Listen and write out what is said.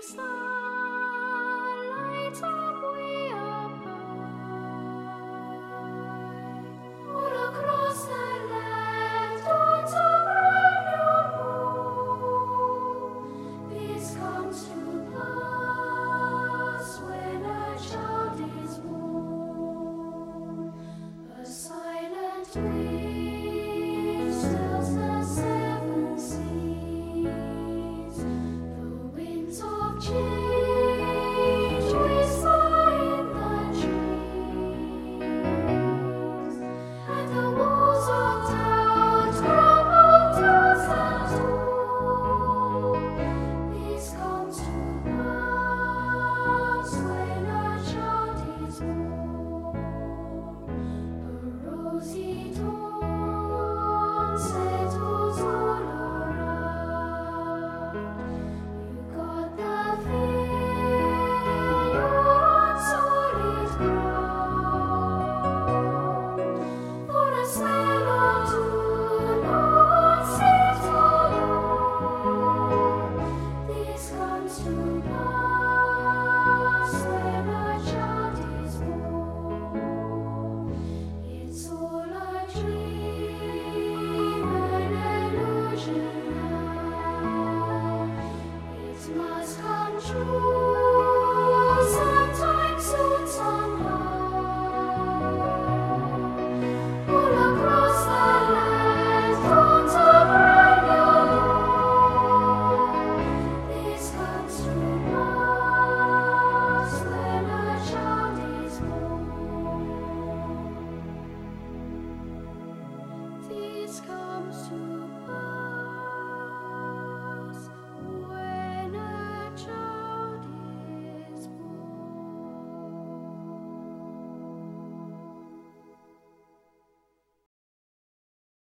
lights up way up high. All across the land, dawns a brand new moon. This comes to pass when a child is born. A silent